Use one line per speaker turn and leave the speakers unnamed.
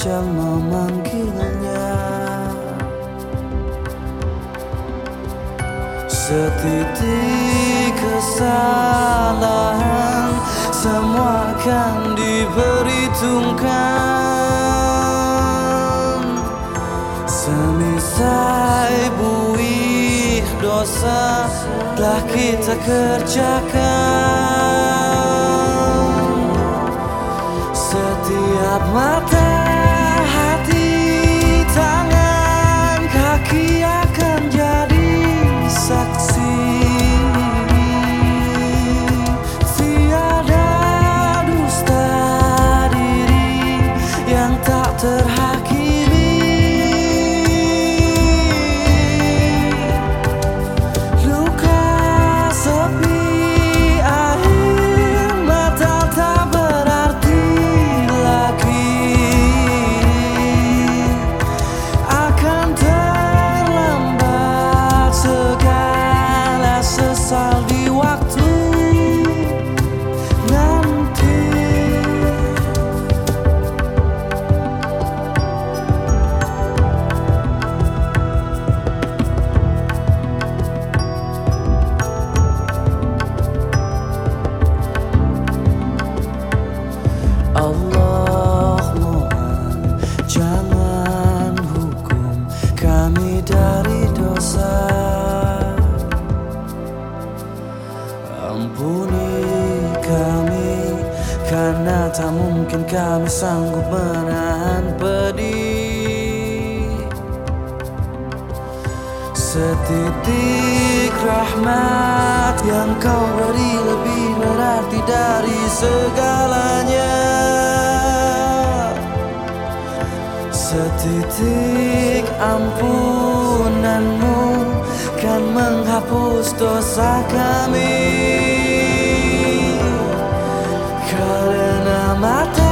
ajal memanggilnya. Setitik kesalahan semua akan diperhitungkan. Semisal buih dosa telah kita kerjakan. Setiap mata, hati, tangan, kaki akan jadi saksi. Tiada dusta diri yang tak terhakimi. Luka sepi air mata tak berarti lagi. Akan terlambat segala sesal di waktu nanti. Allah mohon jangan hukum kami dari dosa. Ampuni kami karena tak mungkin kami sanggup menahan pedih. Setitik rahmat yang kau beri lebih berarti dari segalanya. Setitik ampunanmu kan menghapus dosa kami. Karena mata